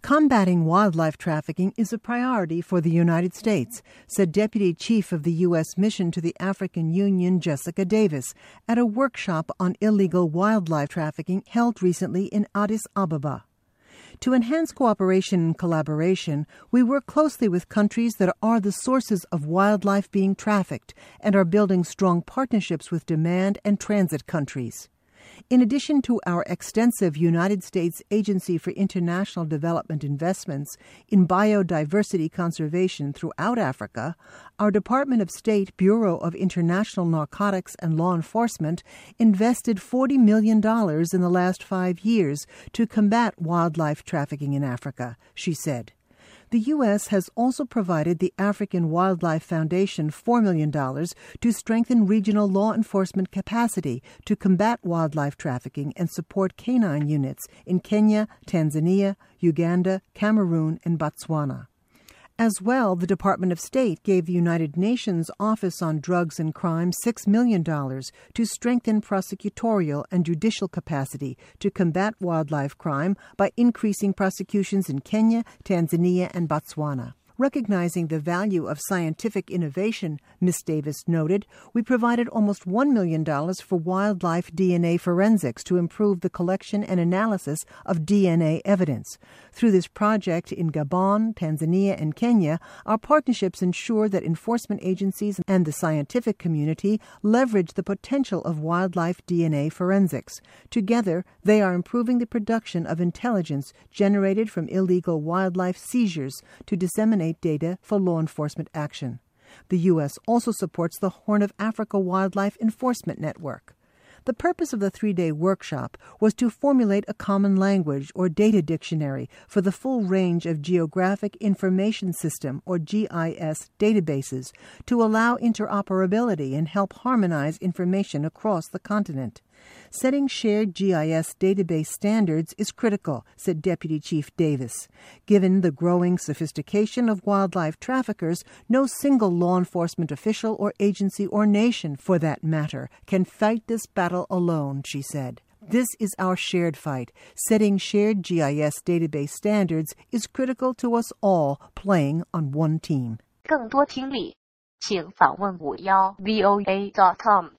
Combating wildlife trafficking is a priority for the United States, said Deputy Chief of the U.S. Mission to the African Union, Jessica Davis, at a workshop on illegal wildlife trafficking held recently in Addis Ababa. To enhance cooperation and collaboration, we work closely with countries that are the sources of wildlife being trafficked and are building strong partnerships with demand and transit countries. In addition to our extensive United States Agency for International Development investments in biodiversity conservation throughout Africa, our Department of State Bureau of International Narcotics and Law Enforcement invested $40 million in the last 5 years to combat wildlife trafficking in Africa, she said. The U.S. has also provided the African Wildlife Foundation $4 million to strengthen regional law enforcement capacity to combat wildlife trafficking and support canine units in Kenya, Tanzania, Uganda, Cameroon, and Botswana. As well, the Department of State gave the United Nations Office on Drugs and Crime $6 million to strengthen prosecutorial and judicial capacity to combat wildlife crime by increasing prosecutions in Kenya, Tanzania, and Botswana. Recognizing the value of scientific innovation, Ms. Davis noted, we provided almost $1 million for wildlife DNA forensics to improve the collection and analysis of DNA evidence. Through this project in Gabon, Tanzania, and Kenya, our partnerships ensure that enforcement agencies and the scientific community leverage the potential of wildlife DNA forensics. Together, they are improving the production of intelligence generated from illegal wildlife seizures to disseminate data for law enforcement action. The U.S. also supports the Horn of Africa Wildlife Enforcement Network. The purpose of the 3-day workshop was to formulate a common language or data dictionary for the full range of Geographic Information System or GIS databases to allow interoperability and help harmonize information across the continent. Setting shared GIS database standards is critical, said Deputy Chief Davis. Given the growing sophistication of wildlife traffickers, no single law enforcement official or agency or nation, for that matter, can fight this battle alone, she said. This is our shared fight. Setting shared GIS database standards is critical to us all playing on one team. 更多听力，请访问51voa.com。